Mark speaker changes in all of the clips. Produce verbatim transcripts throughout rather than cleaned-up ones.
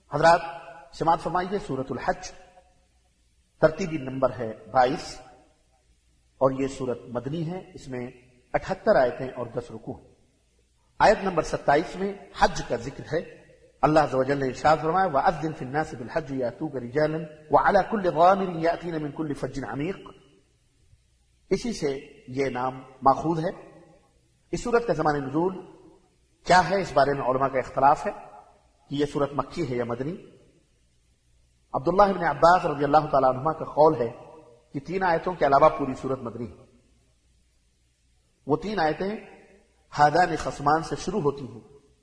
Speaker 1: حضرات سماعت فرمائیے، سورۃ الحج ترتیبی نمبر ہے بائیس اور یہ سورت مدنی ہے. اس میں اٹھہتر آیتیں اور دس رکوع ہیں. آیت نمبر ستائیس میں حج کا ذکر ہے. اللہ عز و جل نے ارشاد فرمایا وَأَذِّن فِي النَّاسِ بِالْحَجِّ يَأْتُوكَ رِجَالًا وَعَلَى كُلِّ ضَامِرٍ يَأْتِينَ مِنْ كُلِّ فَجٍّ عَمِيقٍ. اسی سے یہ نام ماخوذ ہے. اس سورت کا زمان نزول کیا ہے، اس بارے میں علماء کا اختلاف ہے کہ یہ سورت مکی ہے یا مدنی. عبداللہ بن عباس رضی اللہ تعالیٰ عنہما کا قول ہے کہ تین آیتوں کے علاوہ پوری سورت مدنی ہے. وہ تین آیتیں ہادان خصمان سے شروع ہوتی ہیں،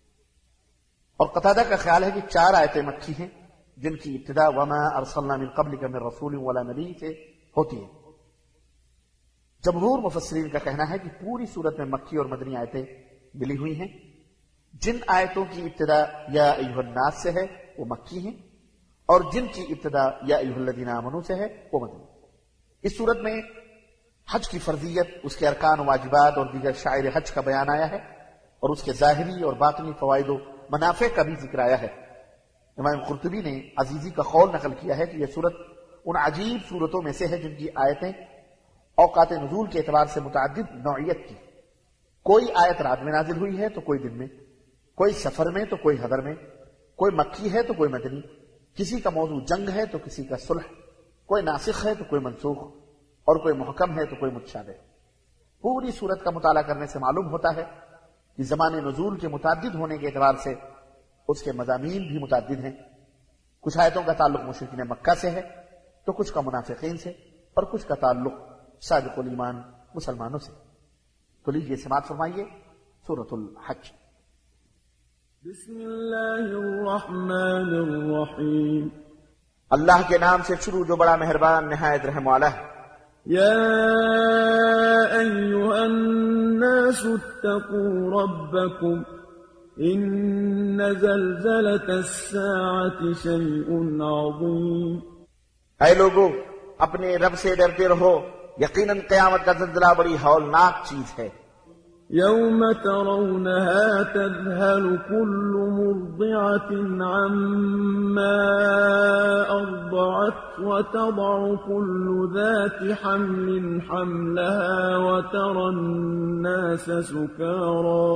Speaker 1: اور قتادہ کا خیال ہے کہ چار آیتیں مکی ہیں جن کی ابتدا وما ارسلنا من قبلک من رسول ولا نبی سے ہوتی ہے. جمہور مفسرین کا کہنا ہے کہ پوری سورت میں مکی اور مدنی آیتیں ملی ہوئی ہیں. جن آیتوں کی ابتدا یا ایھا الناس سے ہے وہ مکی ہیں، اور جن کی ابتدا یا ایھا الذین آمنوا سے ہے وہ مدنی. اس سورت میں حج کی فرضیت، اس کے ارکان و واجبات اور دیگر شعائر حج کا بیان آیا ہے، اور اس کے ظاہری اور باطنی فوائد و منافع کا بھی ذکر آیا ہے. امام قرطبی نے عزیزی کا قول نقل کیا ہے کہ یہ سورت ان عجیب سورتوں میں سے ہے جن کی آیتیں اوقات نزول کے اعتبار سے متعدد نوعیت کی. کوئی آیت رات میں نازل ہوئی ہے تو کوئی دن میں، کوئی سفر میں تو کوئی حضر میں، کوئی مکی ہے تو کوئی مدنی، کسی کا موضوع جنگ ہے تو کسی کا صلح، کوئی ناسخ ہے تو کوئی منسوخ، اور کوئی محکم ہے تو کوئی متشابہ. پوری صورت کا مطالعہ کرنے سے معلوم ہوتا ہے کہ زمان نزول کے متعدد ہونے کے اعتبار سے اس کے مضامین بھی متعدد ہیں. کچھ آیتوں کا تعلق مشرکین مکہ سے ہے تو کچھ کا منافقین سے، اور کچھ کا تعلق صادق الایمان مسلمانوں سے. تو لیجیے سماعت فرمائیے سورۃ الحج.
Speaker 2: بسم اللہ الرحمن الرحیم.
Speaker 1: اللہ کے نام سے شروع جو بڑا مہربان نہایت رحم والا ہے.
Speaker 2: یا ایھا الناس اتقوا ربکم ان زلزلة الساعة شیء عظیم.
Speaker 1: اے لوگو اپنے رب سے ڈرتے رہو، یقیناً قیامت کا زلزلہ بڑی ہولناک چیز ہے.
Speaker 2: یوم ترونها تذهل كل مرضعة عما أرضعت وتضع كل ذات حمل حملها وترى الناس سكارى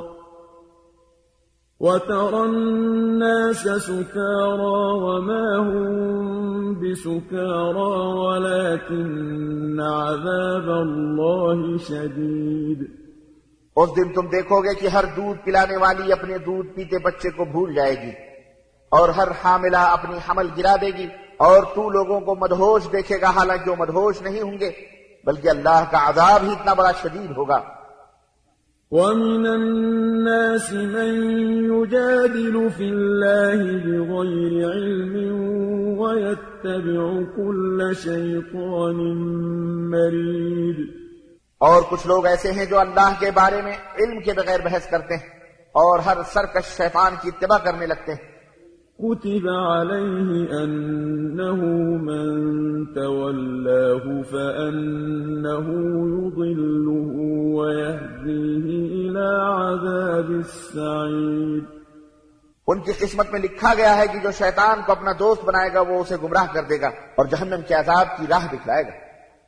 Speaker 2: وترى الناس سكارى وما هم بسكارى ولكن عذاب الله شديد.
Speaker 1: اس دن تم دیکھو گے کہ ہر دودھ پلانے والی اپنے دودھ پیتے بچے کو بھول جائے گی، اور ہر حاملہ اپنی حمل گرا دے گی، اور تو لوگوں کو مدہوش دیکھے گا حالانکہ وہ مدہوش نہیں ہوں گے، بلکہ اللہ کا عذاب ہی اتنا بڑا شدید ہوگا.
Speaker 2: وَمِنَ النَّاسِ مَن يُجَادِلُ فِي اللَّهِ بِغَيْرِ عِلْمٍ وَيَتَّبِعُ كُلَّ شَيْطَانٍ مَّرِيدٍ.
Speaker 1: اور کچھ لوگ ایسے ہیں جو اللہ کے بارے میں علم کے بغیر بحث کرتے ہیں اور ہر سرکش شیطان کی اتباع کرنے لگتے ہیں.
Speaker 2: كتب عليه أنه من تولاه فأنه يضله ويهديه إلى عذاب السعير.
Speaker 1: ان کی قسمت میں لکھا گیا ہے کہ جو شیطان کو اپنا دوست بنائے گا وہ اسے گمراہ کر دے گا اور جہنم کے عذاب کی راہ دکھلائے گا.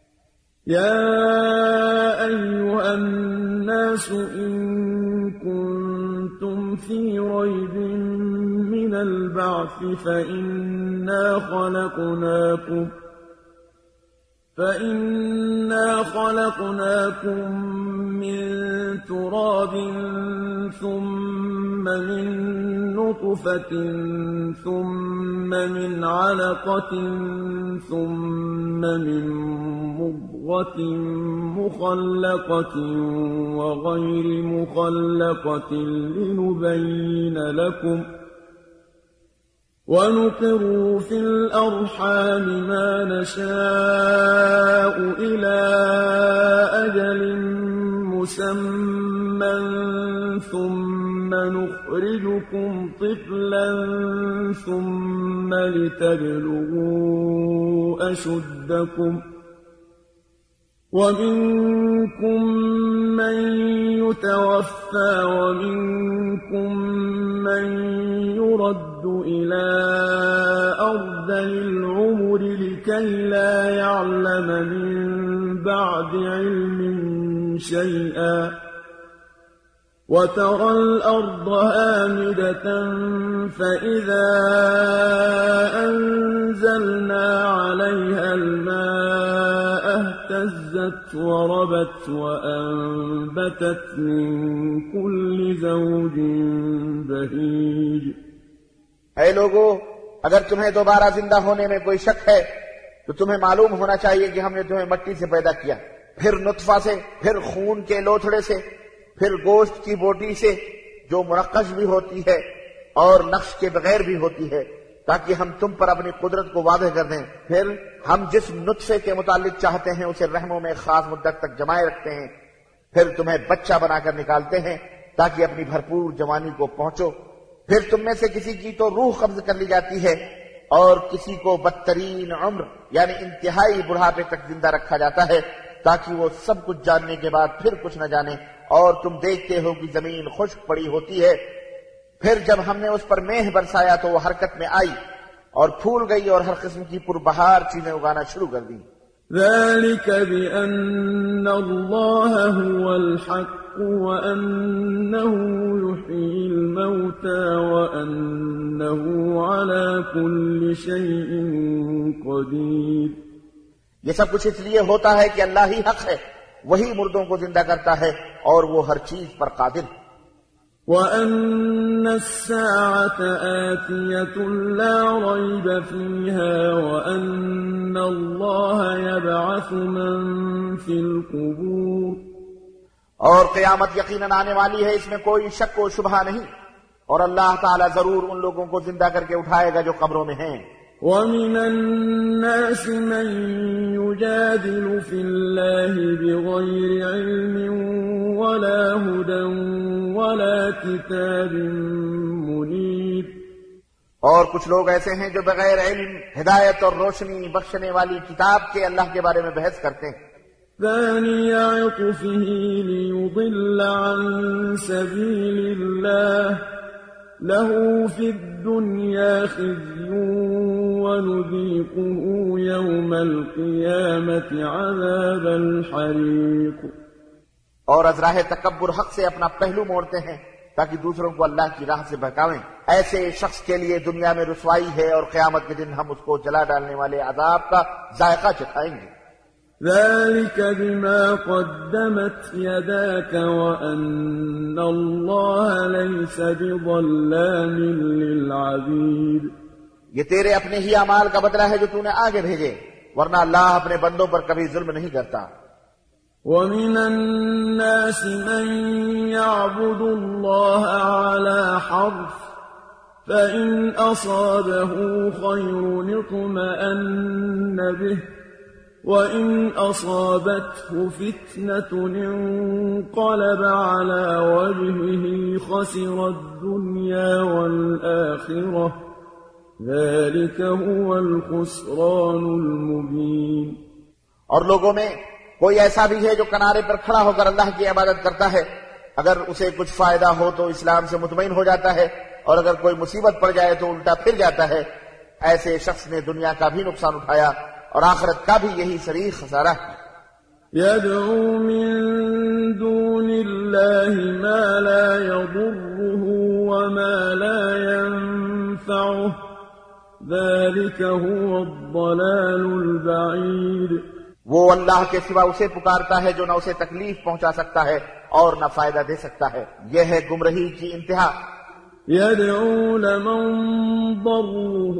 Speaker 2: يا أيها الناس إن كنتم في ريب من البعث فإنا خلقناكم فإنا خلقناكم من تراب ثم من نطفة ثم من علقة ثم من مضغة مخلقة وغير مخلقة لنبين لكم ونقر في الأرحام ما نشاء إلى أجل مسمى ثم نخرجكم طفلا ثم لتبلغوا أشدكم ومنكم من يتوفى ومنكم من يرد إلى أرذل العمر لكي لا يعلم من بعد علم شيئا وترى الأرض هامدة فإذا أنزلنا عليها الماء اهتزت وربت وأنبتت من كل زوج بهيج.
Speaker 1: اے لوگو، اگر تمہیں دوبارہ زندہ ہونے میں کوئی شک ہے تو تمہیں معلوم ہونا چاہیے کہ ہم نے تمہیں مٹی سے پیدا کیا، پھر نطفہ سے، پھر خون کے لوتھڑے سے، پھر گوشت کی بوٹی سے جو منقش بھی ہوتی ہے اور نقش کے بغیر بھی ہوتی ہے، تاکہ ہم تم پر اپنی قدرت کو واضح کر دیں. پھر ہم جس نطفے کے متعلق چاہتے ہیں اسے رحموں میں خاص مدت تک جمائے رکھتے ہیں، پھر تمہیں بچہ بنا کر نکالتے ہیں تاکہ اپنی بھرپور جوانی کو پہنچو. پھر تم میں سے کسی کی تو روح قبض کر لی جاتی ہے اور کسی کو بدترین عمر یعنی انتہائی بڑھاپے تک زندہ رکھا جاتا ہے تاکہ وہ سب کچھ جاننے کے بعد پھر کچھ نہ جانے. اور تم دیکھتے ہو کہ زمین خشک پڑی ہوتی ہے، پھر جب ہم نے اس پر میہ برسایا تو وہ حرکت میں آئی اور پھول گئی اور ہر قسم کی پربہار چیزیں اگانا شروع کر دی.
Speaker 2: ذلك بأن الله هو الحق وأنه يحيي الموتى وأنه على كل شيء قدير.
Speaker 1: یہ سب کچھ اس لیے ہوتا ہے کہ اللہ ہی حق ہے، وہی مردوں کو زندہ کرتا ہے اور وہ ہر چیز پر قادر.
Speaker 2: وَأَنَّ السَّاعَةَ آتِيَةٌ لَا رَيْبَ فِيهَا وَأَنَّ اللَّهَ يَبْعَثُ مَن فِي الْقُبُورِ.
Speaker 1: اور قیامت یقیناً آنے والی ہے، اس میں کوئی شک و شبہ نہیں، اور اللہ تعالیٰ ضرور ان لوگوں کو زندہ کر کے اٹھائے گا جو قبروں میں ہیں.
Speaker 2: وَمِنَ النَّاسِ مَن يُجَادِلُ فِي اللَّهِ بِغَيْرِ عِلْمٍ وَلَا هُدًى وَلَا كِتَابٍ مُنِيرٍ.
Speaker 1: اور کچھ لوگ ایسے ہیں جو بغیر علم، ہدایت اور روشنی بخشنے والی کتاب کے اللہ کے بارے میں بحث کرتے ہیں.
Speaker 2: ثَانِيَ عِطْفِهِ لِيُضِلَّ عَن سَبِيلِ اللَّهِ له في الدنيا خزي ونذيقه يوم القيامة عذاب الحريق.
Speaker 1: اور از راہ تکبر حق سے اپنا پہلو موڑتے ہیں تاکہ دوسروں کو اللہ کی راہ سے بہکاویں. ایسے شخص کے لیے دنیا میں رسوائی ہے اور قیامت کے دن ہم اس کو جلا ڈالنے والے عذاب کا ذائقہ چکھائیں گے.
Speaker 2: ذلك بما قدمت يداك وأن الله ليس بظلام للعبيد.
Speaker 1: یہ تیرے اپنے ہی اعمال کا بدلہ ہے جو تو نے آگے بھیجے، ورنہ اللہ اپنے بندوں پر کبھی ظلم نہیں کرتا.
Speaker 2: وَمِنَ النَّاسِ مَن يَعْبُدُ اللَّهَ عَلَى حَرْفٍ فَإِنْ أَصَابَهُ خَيْرٌ اطْمَأَنَّ بِهِ وَإِنْ أَصَابَتْهُ فِتْنَةٌ انقَلَبَ عَلَى وَجْهِهِ خَسِرَ الدُّنْيَا وَالْآخِرَةَ ذَلِكَ هُوَ الْخُسْرَانُ الْمُبِينُ.
Speaker 1: اور لوگوں میں کوئی ایسا بھی ہے جو کنارے پر کھڑا ہو کر اللہ کی عبادت کرتا ہے، اگر اسے کچھ فائدہ ہو تو اسلام سے مطمئن ہو جاتا ہے، اور اگر کوئی مصیبت پڑ جائے تو الٹا پھر جاتا ہے. ایسے شخص نے دنیا کا بھی نقصان اٹھایا اور آخرت کا بھی یہی صریح خسارہ ہے.
Speaker 2: يدعو من دون الله ما لا يضره وما لا ينفعه ذلك هو الضلال البعيد.
Speaker 1: وہ اللہ کے سوا اسے پکارتا ہے جو نہ اسے تکلیف پہنچا سکتا ہے اور نہ فائدہ دے سکتا ہے، یہ ہے گمراہی کی انتہا.
Speaker 2: يدعو لمن ضره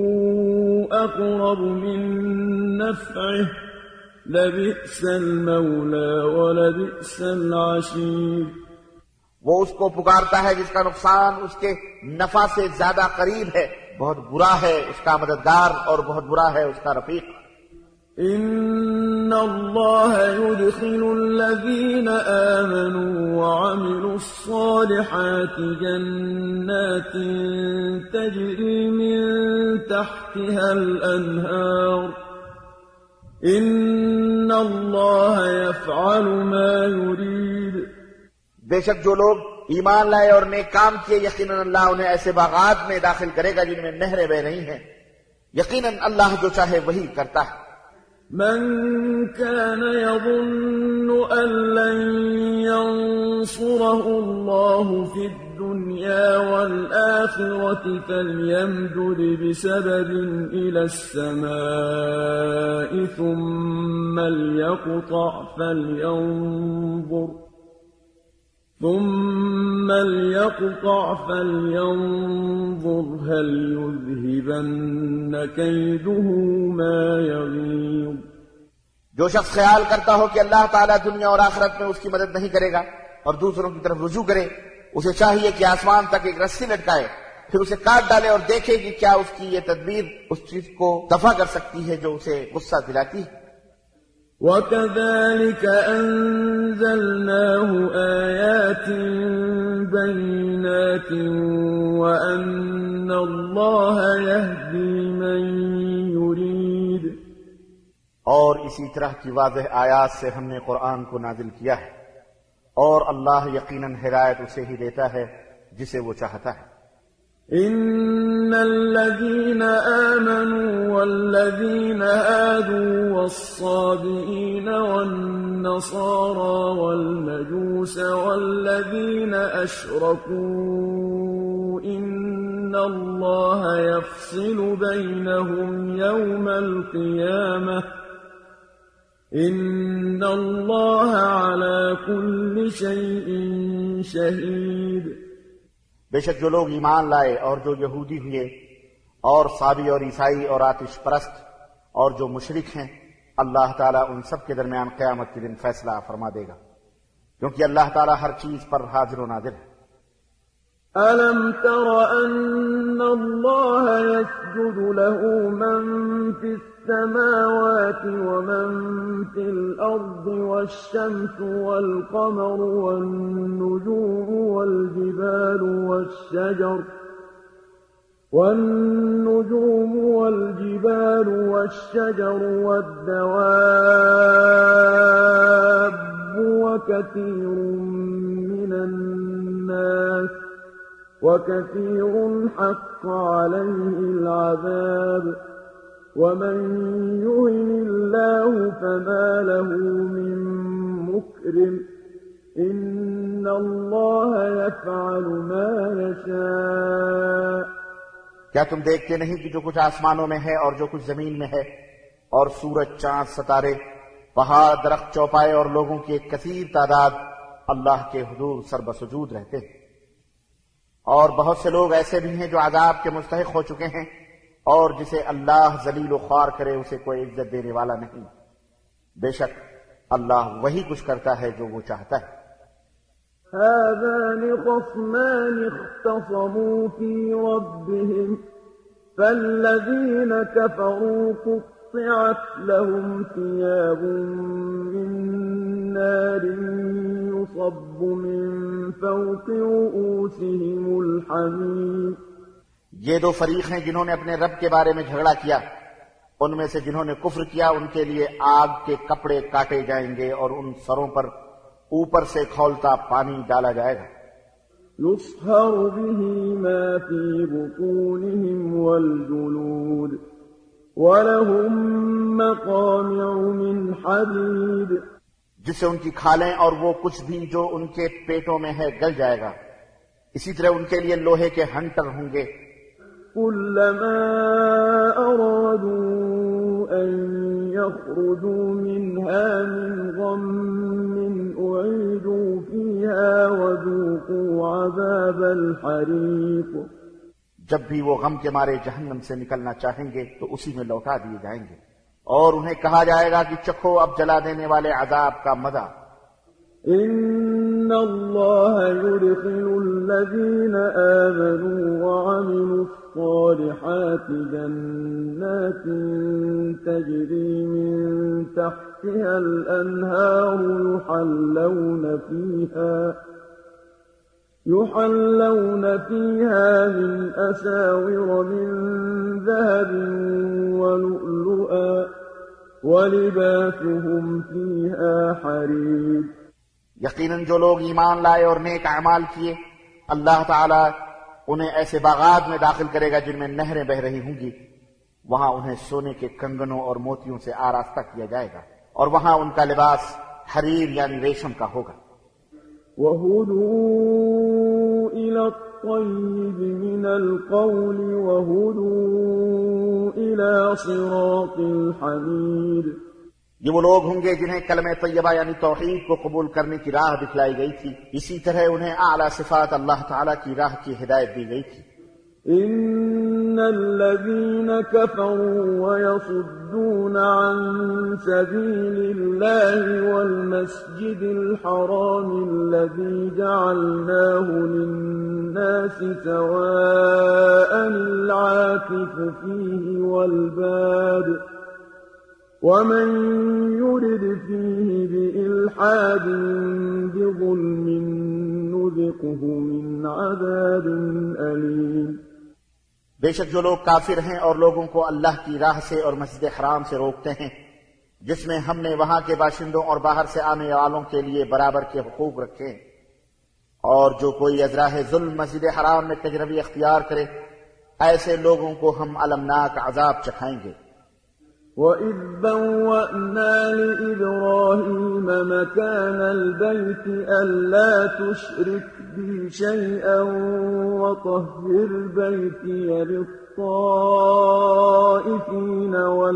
Speaker 2: أقرب من نفعه لبئس المولى ولبئس العشير.
Speaker 1: وہ اس کو پکارتا ہے جس کا نقصان اس کے نفع سے زیادہ قریب ہے، بہت برا ہے اس کا مددگار اور بہت برا ہے اس کا رفیق.
Speaker 2: إن الله يدخل الذين آمنوا وعملوا الصالحات جنات تجري من تحتها الأنهار إن الله يفعل ما يريد.
Speaker 1: بے شک جو لوگ ایمان لائے اور نیک کام کیے، یقیناً اللہ انہیں ایسے باغات میں داخل کرے گا جن میں نہریں بہ رہی ہیں، یقیناً اللہ جو چاہے وہی کرتا ہے۔
Speaker 2: من كان يظن أن لن ينصره الله في الدنيا والآخرة فليمدد بسبب إلى السماء ثم ليقطع فلينظر ثم ليقطع فلينظر هل يذهبن كيده ما يغيظ۔
Speaker 1: جو شخص خیال کرتا ہو کہ اللہ تعالیٰ دنیا اور آخرت میں اس کی مدد نہیں کرے گا اور دوسروں کی طرف رجوع کرے، اسے چاہیے کہ آسمان تک ایک رسی لٹکائے، پھر اسے کاٹ ڈالے اور دیکھے کہ کیا اس کی یہ تدبیر اس چیز کو دفع کر سکتی ہے جو اسے غصہ دلاتی ہے۔
Speaker 2: وَكَذَلِكَ أَنزَلْنَاهُ آيَاتٍ بَيِّنَاتٍ وَأَنَّ اللَّهَ يَهْدِي مَن يُرِيدُ۔
Speaker 1: اور اسی طرح کی واضح آیات سے ہم نے قرآن کو نازل کیا ہے، اور اللہ یقیناً ہدایت اسے ہی دیتا ہے جسے وہ چاہتا ہے۔
Speaker 2: إن الذين آمنوا والذين هادوا والصابئين والنصارى والمجوس والذين أشركوا إن الله يفصل بينهم يوم القيامة إن الله على كل شيء شهيد۔
Speaker 1: بے شک جو لوگ ایمان لائے اور جو یہودی ہوئے اور صابی اور عیسائی اور آتش پرست اور جو مشرک ہیں، اللہ تعالیٰ ان سب کے درمیان قیامت کے دن فیصلہ فرما دے گا، کیونکہ اللہ تعالیٰ ہر چیز پر حاضر و ناظر ہے۔
Speaker 2: أَلَمْ تَرَ أَنَّ اللَّهَ يَسْجُدُ لَهُ مَن فِي السَّمَاوَاتِ وَمَن فِي الْأَرْضِ وَالشَّمْسُ وَالْقَمَرُ وَالنُّجُومُ وَالْجِبَالُ وَالشَّجَرُ وَالنُّجُومُ وَالْجِبَالُ وَالشَّجَرُ وَالدَّوَابُّ وَكَثِيرٌ مِّنَ النَّاسِ وَكَثِيرٌ حَقَّ عَلَيْهِ الْعَذَابُ وَمَن يُهِنِ اللَّهُ فَمَا لَهُ مِن مُّكْرِمٍ إِنَّ اللَّهَ يَفْعَلُ مَا يَشَاءُ۔
Speaker 1: کیا تم دیکھتے نہیں کہ جو کچھ آسمانوں میں ہے اور جو کچھ زمین میں ہے، اور سورج، چاند، ستارے، پہاڑ، درخت، چوپائے اور لوگوں کی ایک کثیر تعداد اللہ کے حضور سر بسجود رہتے ہیں، اور بہت سے لوگ ایسے بھی ہیں جو عذاب کے مستحق ہو چکے ہیں، اور جسے اللہ ذلیل و خوار کرے اسے کوئی عزت دینے والا نہیں۔ بے شک اللہ وہی کچھ کرتا ہے جو وہ چاہتا ہے۔
Speaker 2: هذان خصمان اختصموا في ربهم فالذين كفروا قطعت لهم ثياب من نار يصب من فوق رؤوسهم الحميم۔
Speaker 1: یہ دو فریق ہیں جنہوں نے اپنے رب کے بارے میں جھگڑا کیا، ان میں سے جنہوں نے کفر کیا ان کے لیے آگ کے کپڑے کاٹے جائیں گے اور ان سروں پر اوپر سے کھولتا پانی ڈالا جائے گا۔
Speaker 2: يصهر به ما في بطونهم والجلود ولهم مقامع من حديد،
Speaker 1: جس سے ان کی کھالیں اور وہ کچھ بھی جو ان کے پیٹوں میں ہے گل جائے گا، اسی طرح ان کے لیے لوہے کے ہنٹر ہوں گے۔
Speaker 2: كلما أرادوا أن يخرجوا منها من غم أعيدوا فيها وذوقوا عذاب الحريق۔
Speaker 1: جب بھی وہ غم کے مارے جہنم سے نکلنا چاہیں گے تو اسی میں لوٹا دیے جائیں گے، اور انہیں کہا جائے گا کہ چکھو اب جلا دینے والے عذاب کا مزہ۔
Speaker 2: إن الله يدخل الذين آمنوا وعملوا الصالحات جنات تجري من تحتها الأنهار يحلون فيها يحلون فيها من أساور من ذهب ولؤلؤا ولباسهم فيها حرير۔
Speaker 1: یقیناً جو لوگ ایمان لائے اور نیک اعمال کیے اللہ تعالیٰ انہیں ایسے باغات میں داخل کرے گا جن میں نہریں بہ رہی ہوں گی، وہاں انہیں سونے کے کنگنوں اور موتیوں سے آراستہ کیا جائے گا، اور وہاں ان کا لباس حریر یعنی ریشم کا ہوگا۔
Speaker 2: وَهُدُوا إِلَى الطَّيِّبِ مِنَ الْقَوْلِ وَهُدُوا إِلَى صِرَاطِ الْحَمِيدِ۔
Speaker 1: یہ وہ لوگ ہوں گے جنہیں کلمہ طیبہ یعنی توحید کو قبول کرنے کی راہ دکھلائی گئی تھی، اسی طرح انہیں اعلیٰ صفات اللہ تعالیٰ کی راہ کی ہدایت دی گئی تھی۔
Speaker 2: إن الذين كفروا ويصدون عن سبيل الله والمسجد الحرام الذي جعلناه للناس سواء العاكف فيه والباد ومن يرد فيه بإلحاد بظلم نذقه من عذاب أليم۔
Speaker 1: بے شک جو لوگ کافر ہیں اور لوگوں کو اللہ کی راہ سے اور مسجد حرام سے روکتے ہیں جس میں ہم نے وہاں کے باشندوں اور باہر سے آنے والوں کے لیے برابر کے حقوق رکھے ہیں، اور جو کوئی ازراہ ظلم مسجد حرام میں تجربی اختیار کرے ایسے لوگوں کو ہم المناک عذاب چکھائیں گے۔
Speaker 2: وَإِذْ بَوَّأْنَا لِإِبْرَاهِيمَ مَكَانَ الْبَيْتِ أَلَّا تُشْرِكْ بِي شَيْئًا وَطَهِّرْ بَيْتِيَ لِلطَّائِفِينَ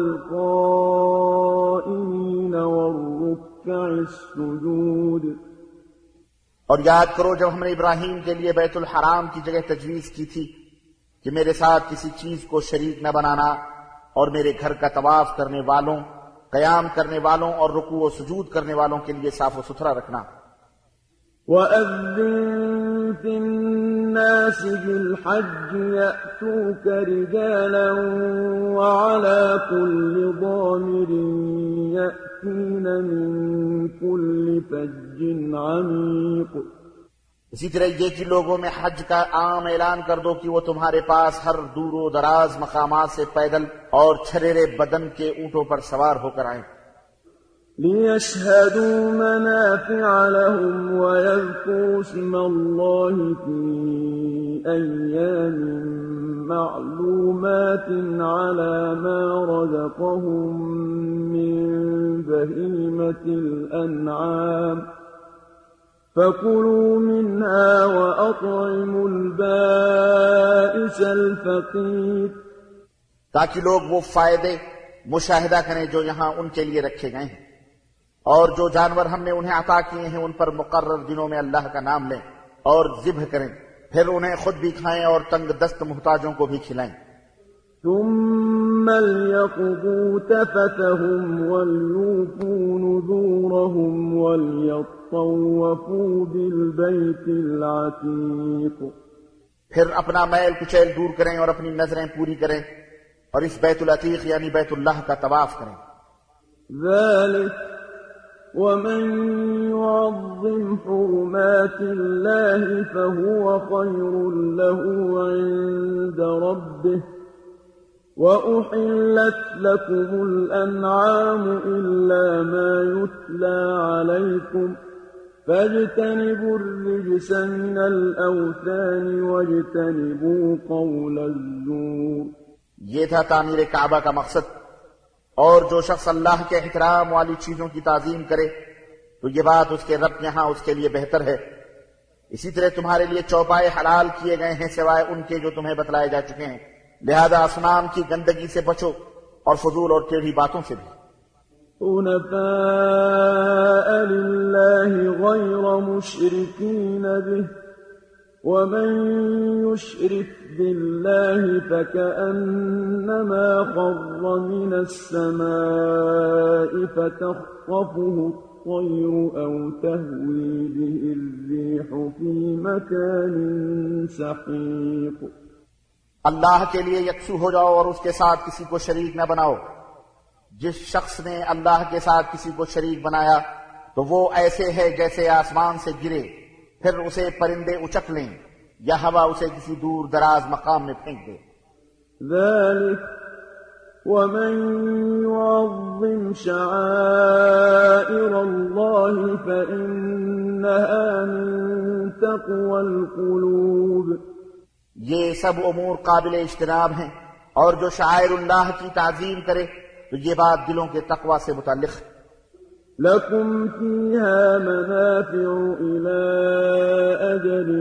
Speaker 2: وَالْقَائِمِينَ وَالرُّكَّعِ السُّجُودِ۔
Speaker 1: اور یاد کرو جب ہم نے ابراہیم کے لیے بیت الحرام کی جگہ تجویز کی تھی کہ میرے ساتھ کسی چیز کو شریک نہ بنانا، اور میرے گھر کا طواف کرنے والوں، قیام کرنے والوں اور رکوع و سجود کرنے والوں کے لیے صاف و ستھرا رکھنا۔
Speaker 2: وَأَذِّن فِي النَّاسِ بِالْحَجِّ يَأْتُوكَ رِجَالًا وَعَلَى كُلِّ ضَامِرٍ يَأْتِينَ مِن كُلِّ فَجٍّ عَمِيقٍ۔
Speaker 1: اسی طرح یہ کہ لوگوں میں حج کا عام اعلان کر دو کہ وہ تمہارے پاس ہر دور و دراز مقامات سے پیدل اور چھریرے بدن کے اونٹوں پر سوار ہو کر آئیں۔
Speaker 2: لِيَشْهَدُوا مَنَافِعَ لَهُمْ وَيَذْكُرُوا اسْمَ اللَّهِ فِي أَيَّامٍ مَّعْلُومَاتٍ عَلَى مَا رَزَقَهُم مِّن بَهِيمَةِ الْأَنْعَامِ فَكُلُوا مِنْهَا وَأَطْعِمُوا الْبَائِسَ الْفَقِيرَ،
Speaker 1: تاکہ لوگ وہ فائدے مشاہدہ کریں جو یہاں ان کے لیے رکھے گئے ہیں، اور جو جانور ہم نے انہیں عطا کیے ہیں ان پر مقرر دنوں میں اللہ کا نام لیں اور ذبح کریں، پھر انہیں خود بھی کھائیں اور تنگ دست محتاجوں کو بھی کھلائیں۔
Speaker 2: ثُمَّ لْيَقْضُوا تَفَثَهُمْ وَلْيُوفُوا نُذُورَهُمْ وَلْيَطَّوَّفُوا بِالْبَيْتِ الْعَتِيقِ۔
Speaker 1: پھر اپنا میل کچیل دور کریں اور اپنی نظریں پوری کریں اور اس بیت العتیق یعنی بیت اللہ کا طواف کریں۔
Speaker 2: ذَلِكَ وَمَن يُعَظِّمْ حُرُمَاتِ اللَّهِ فَهُوَ خَيْرٌ لَّهُ عِندَ رَبِّهِ وَأُحِلَّتْ لَكُمُ الْأَنْعَامُ إِلَّا مَا يُتْلَى عَلَيْكُمْ فَاجْتَنِبُوا الرِّجْسَ مِنَ الْأَوْثَانِ وَاجْتَنِبُوا قَوْلَ الزُّورِ۔
Speaker 1: یہ تھا تعمیر کعبہ کا مقصد، اور جو شخص اللہ کے احترام والی چیزوں کی تعظیم کرے تو یہ بات اس کے رب یہاں اس کے لیے بہتر ہے۔ اسی طرح تمہارے لیے چوپائے حلال کیے گئے ہیں سوائے ان کے جو تمہیں بتلائے جا چکے ہیں، لہذا اصنام کی گندگی سے بچو اور فضول اور ٹیڑھی باتوں سے بھی۔
Speaker 2: حنفاء لله غير مشركين به ومن يشرك بالله فكأنما خر من السماء فتخطفه الطير أو تهوي به الريح في مكان سحيق۔
Speaker 1: اللہ کے لیے یکسو ہو جاؤ اور اس کے ساتھ کسی کو شریک نہ بناؤ۔ جس شخص نے اللہ کے ساتھ کسی کو شریک بنایا تو وہ ایسے ہے جیسے آسمان سے گرے پھر اسے پرندے اچک لیں یا ہوا اسے کسی دور دراز مقام میں پھینک دے۔
Speaker 2: ذلك ومن يعظم شعائر الله فإنها من تقوى القلوب.
Speaker 1: یہ سب امور قابل اجتناب ہیں، اور جو شعائر اللہ کی تعظیم کرے تو یہ بات دلوں کے تقوی سے متعلق ہے.
Speaker 2: لكم فيها منافع إلى أجل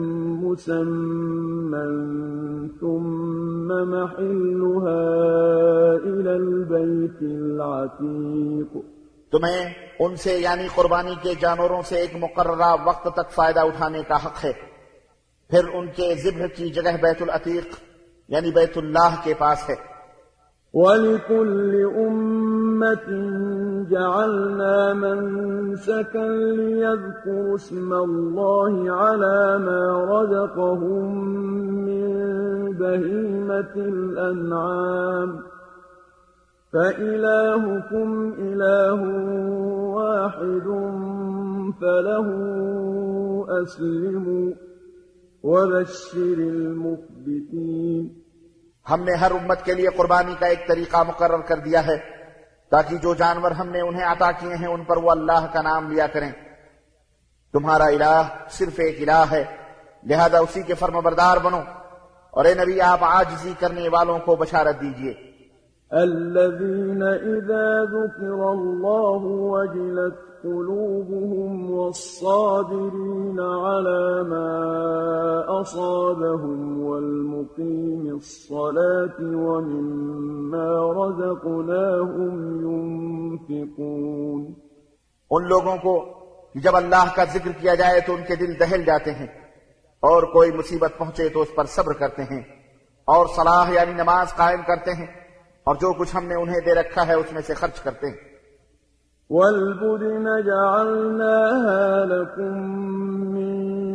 Speaker 2: مسمى ثم محلها إلى البيت العتيق.
Speaker 1: تمہیں ان سے یعنی قربانی کے جانوروں سے ایک مقررہ وقت تک فائدہ اٹھانے کا حق ہے، پھر ان کے ذبح کی جگہ بیت العتیق یعنی بیت اللہ کے پاس ہے.
Speaker 2: وَلِكُلِّ أُمَّةٍ جَعَلْنَا مَنسَكًا لِيَذْكُرُوا اسْمَ اللَّهِ عَلَى مَا رَزَقَهُم مِّن بَهِيمَةِ الْأَنْعَامِ فَإِلَٰهُكُمْ إِلَٰهٌ وَاحِدٌ فَلَهُ أَسْلِمُوا وَبَشِّرِ الْمُخْبِتِينَ.
Speaker 1: ہم نے ہر امت کے لیے قربانی کا ایک طریقہ مقرر کر دیا ہے تاکہ جو جانور ہم نے انہیں عطا کیے ہیں ان پر وہ اللہ کا نام لیا کریں. تمہارا الہ صرف ایک الہ ہے، لہذا اسی کے فرمانبردار بنو، اور اے نبی آپ عاجزی کرنے والوں کو بشارت دیجئے.
Speaker 2: الذين إذا ذكر الله وجلت قلوبهم والصابرين على ما أصابهم والمقيم الصلاة ومما رزقناهم ينفقون.
Speaker 1: ان لوگوں کو کہ جب اللہ کا ذکر کیا جائے تو ان کے دل دہل جاتے ہیں، اور کوئی مصیبت پہنچے تو اس پر صبر کرتے ہیں، اور صلاح یعنی نماز قائم کرتے ہیں، اور جو کچھ ہم نے انہیں دے رکھا ہے اس میں سے خرچ کرتے ہیں.
Speaker 2: وَالْبُدْنَ جَعَلْنَاهَا لَكُم مِّن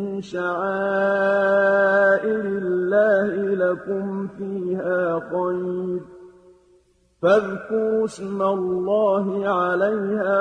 Speaker 2: شَعَائِرِ اللَّهِ لَكُمْ فِيهَا خَيْرٌ فَاذْكُرُوا اسْمَ اللَّهِ عَلَيْهَا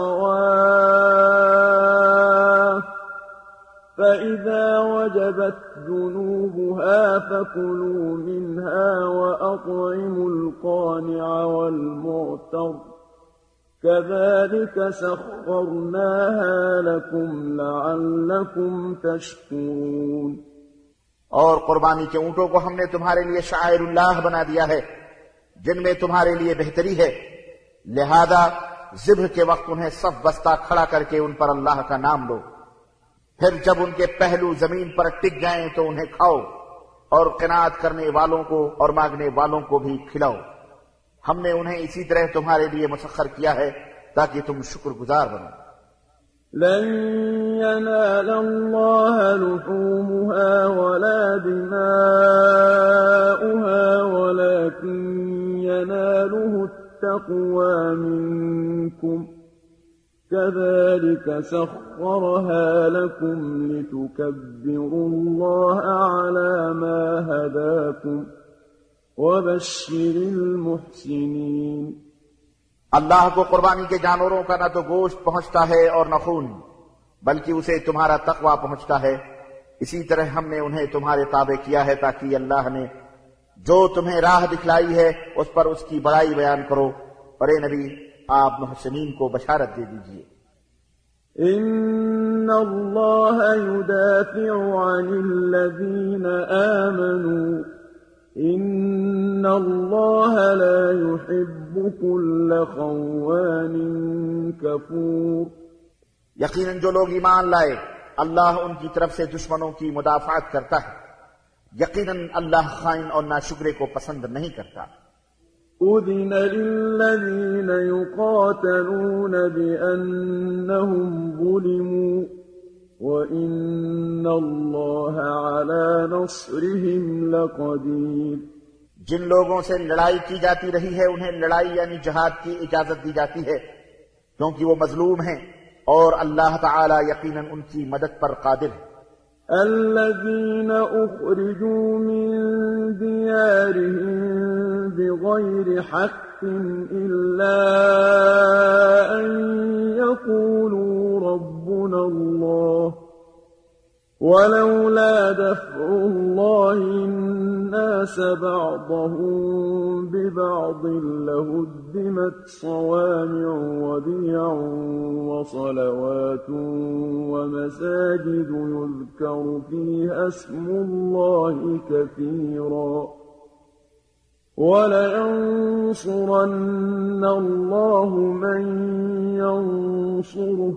Speaker 2: صَوَافَّ فَإِذَا وَجَبَتْ جُنُوبُهَا فَكُلُوا مِنْهَا وَأَطْعِمُوا الْقَانِعَ وَالْمُعْتَرَّ كَذَلِكَ سَخَّرْنَاهَا لَكُمْ لَعَلَّكُمْ تَشْكُرُونَ.
Speaker 1: اور قربانی کے اونٹوں کو ہم نے تمہارے لیے شعائر اللہ بنا دیا ہے جن میں تمہارے لیے بہتری ہے، لہذا ذبح کے وقت انہیں صف بستہ کھڑا کر کے ان پر اللہ کا نام لو، پھر جب ان کے پہلو زمین پر ٹک جائیں تو انہیں کھاؤ، اور قناعت کرنے والوں کو اور مانگنے والوں کو بھی کھلاؤ. ہم نے انہیں اسی طرح تمہارے لیے مسخر کیا ہے تاکہ تم شکر گزار بنو.
Speaker 2: لن ينال الله لحومها ولا دماؤها ولكن يناله التقوى منكم كذلك سخرها لكم لتكبروا الله على ما هداكم وبشر المحسنين.
Speaker 1: اللہ کو قربانی کے جانوروں کا نہ تو گوشت پہنچتا ہے اور نہ خون، بلکہ اسے تمہارا تقوی پہنچتا ہے. اسی طرح ہم نے انہیں تمہارے تابع کیا ہے تاکہ اللہ نے جو تمہیں راہ دکھلائی ہے اس پر اس کی بڑائی بیان کرو، اور اے نبی آپ محسنین کو بشارت دے دیجئے.
Speaker 2: ان اللہ يدافع عن الذین آمنوا ان اللہ لا يحب كل خوان کفور.
Speaker 1: یقیناً جو لوگ ایمان لائے اللہ ان کی طرف سے دشمنوں کی مدافعت کرتا ہے، یقیناً اللہ خائن اور ناشکرے کو پسند نہیں کرتا.
Speaker 2: اذن للذین یقاتلون بأنهم ظلموا وَإِنَّ اللَّهَ عَلَى نَصْرِهِمْ لَقَدِيرٌ.
Speaker 1: جن لوگوں سے لڑائی کی جاتی رہی ہے انہیں لڑائی یعنی جہاد کی اجازت دی جاتی ہے کیونکہ وہ مظلوم ہیں، اور اللہ تعالی یقیناً ان کی مدد پر قادر ہے.
Speaker 2: الذين أخرجوا من ديارهم بغير حق إلا أن يقولوا ربنا الله ولولا دفع الله الناس بعضهم ببعض لهدمت صوامع وبيع وصلوات ومساجد يذكر فيها اسم الله كثيرا ولينصرن الله من ينصره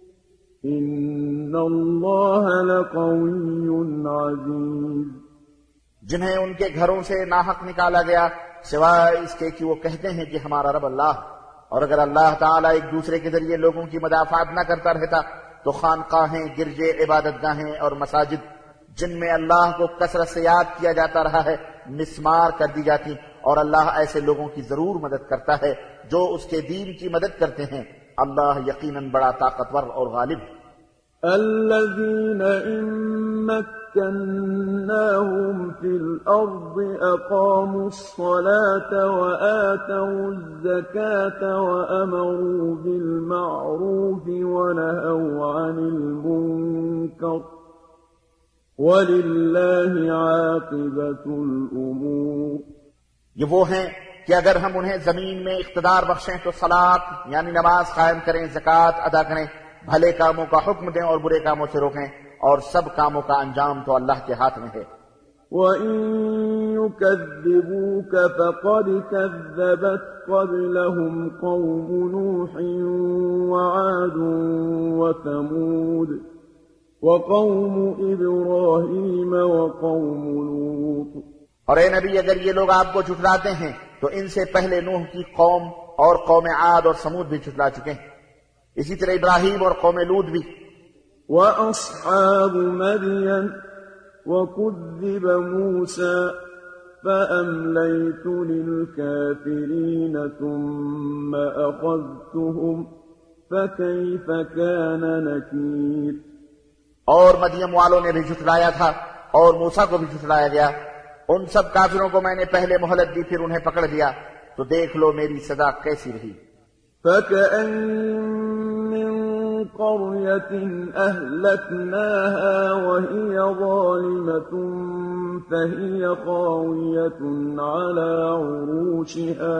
Speaker 2: إن الله لقوي عزيز۔
Speaker 1: جنہیں ان کے گھروں سے ناحق نکالا گیا سوائے اس کے کہ وہ کہتے ہیں کہ ہمارا رب اللہ، اور اگر اللہ تعالیٰ ایک دوسرے کے ذریعے لوگوں کی مدافعت نہ کرتا رہتا تو خانقاہیں، گرجے، عبادت گاہیں اور مساجد جن میں اللہ کو کثرت سے یاد کیا جاتا رہا ہے مسمار کر دی جاتی، اور اللہ ایسے لوگوں کی ضرور مدد کرتا ہے جو اس کے دین کی مدد کرتے ہیں۔ اللہ یقیناً بڑا طاقتور اور غالب ہے۔
Speaker 2: الذين إن مكناهم في الأرض أقاموا الصلاة وآتوا الزكاة وأمروا بالمعروف ونهوا عن المنكر ولله عاقبة الأمور۔
Speaker 1: یہ وہ ہیں کہ اگر ہم انہیں زمین میں اقتدار بخشیں تو صلاۃ یعنی نماز قائم کریں، زکوٰۃ ادا کریں، بھلے کاموں کا حکم دیں اور برے کاموں سے روکیں، اور سب کاموں کا انجام تو اللہ کے ہاتھ میں ہے۔
Speaker 2: وَإِن يُكَذِّبُوكَ فَقَدْ كَذَّبَتْ قَبْلَهُمْ قَوْمُ نُوحٍ وَعَادٌ وَثَمُودُ وَقَوْمُ إِبْرَاهِيمَ وَقَوْمُ لُوطٍ۔
Speaker 1: اور اے نبی اگر یہ لوگ آپ کو جھٹلاتے ہیں تو ان سے پہلے نوح کی قوم اور قوم عاد اور سمود بھی جھٹلا چکے ہیں، اسی طرح ابراہیم اور قوم لوط بھی۔
Speaker 2: وَأَصْحَابُ مَدْيَنَ وَكُذِّبَ مُوسَى فَأَمْلَيْتُ لِلْكَافِرِينَ ثُمَّ أَخَذْتُهُمْ فَكَيْفَ كَانَ نَكِيرِ۔
Speaker 1: اور مدین والوں نے بھی جھٹلایا تھا اور موسیٰ کو بھی جھٹلایا گیا، ان سب کافروں کو میں نے پہلے مہلت دی پھر انہیں پکڑ لیا، تو دیکھ لو میری سزا کیسی رہی۔
Speaker 2: فَكَأَيِّن مِّن قَرْيَةٍ أَهْلَكْنَاهَا وَهِيَ ظَالِمَةٌ فَهِيَ خَاوِيَةٌ عَلَى عُرُوشِهَا